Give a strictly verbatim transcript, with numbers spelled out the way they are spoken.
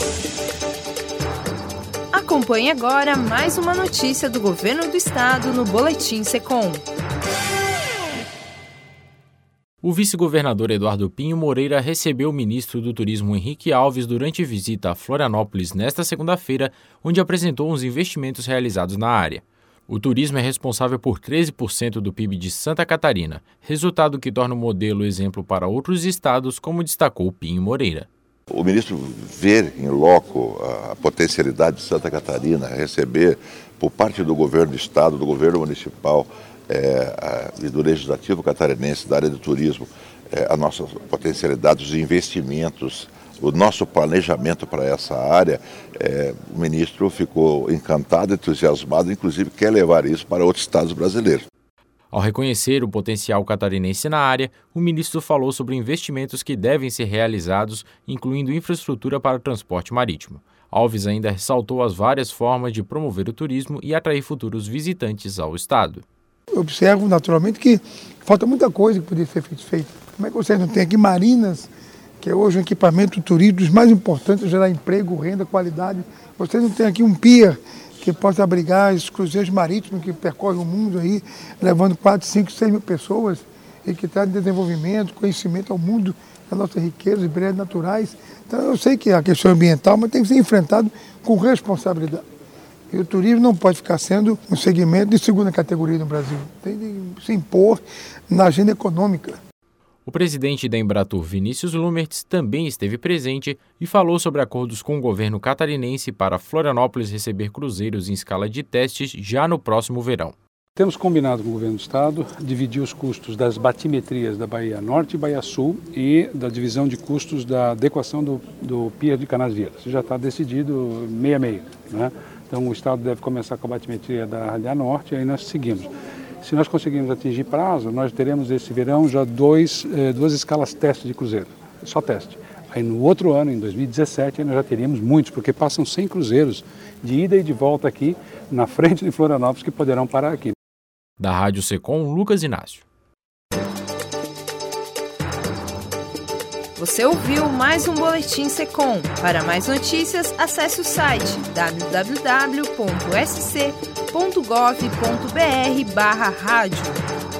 Acompanhe agora mais uma notícia do Governo do Estado no Boletim Secom. O vice-governador Eduardo Pinho Moreira recebeu o ministro do Turismo Henrique Alves durante visita a Florianópolis nesta segunda-feira, onde apresentou os investimentos realizados na área. O turismo é responsável por treze por cento do P I B de Santa Catarina, resultado que torna o modelo exemplo para outros estados, como destacou Pinho Moreira. O ministro ver em loco a potencialidade de Santa Catarina, receber por parte do governo do estado, do governo municipal é, a, e do legislativo catarinense, da área do turismo, é, a nossa potencialidade, os investimentos, o nosso planejamento para essa área, é, o ministro ficou encantado, entusiasmado, inclusive quer levar isso para outros estados brasileiros. Ao reconhecer o potencial catarinense na área, o ministro falou sobre investimentos que devem ser realizados, incluindo infraestrutura para o transporte marítimo. Alves ainda ressaltou as várias formas de promover o turismo e atrair futuros visitantes ao estado. Eu observo naturalmente que falta muita coisa que poderia ser feita. Como é que vocês não têm aqui marinas, que é hoje um equipamento turístico dos mais importantes, gerar emprego, renda, qualidade. Vocês não têm aqui um pier que possa abrigar esses cruzeiros marítimos que percorrem o mundo aí, levando quatro, cinco, seis mil pessoas e que trazem desenvolvimento, conhecimento ao mundo das nossas riquezas e belezas naturais. Então eu sei que a questão ambiental, mas tem que ser enfrentado com responsabilidade. E o turismo não pode ficar sendo um segmento de segunda categoria no Brasil. Tem que se impor na agenda econômica. O presidente da Embratur, Vinícius Lumertz, também esteve presente e falou sobre acordos com o governo catarinense para Florianópolis receber cruzeiros em escala de testes já no próximo verão. Temos combinado com o governo do estado dividir os custos das batimetrias da Baía Norte e Baía Sul e da divisão de custos da adequação do, do pier de Canasvieiras. Isso já está decidido meio a meio, né? Então o estado deve começar com a batimetria da Baía Norte e aí nós seguimos. Se nós conseguirmos atingir prazo, nós teremos esse verão já dois, eh, duas escalas teste de cruzeiro, só teste. Aí no outro ano, em dois mil e dezessete, nós já teríamos muitos, porque passam cem cruzeiros de ida e de volta aqui, na frente de Florianópolis, que poderão parar aqui. Da Rádio Secom, Lucas Inácio. Você ouviu mais um Boletim Secom. Para mais notícias, acesse o site w w w ponto s c ponto gov ponto b r barra rádio.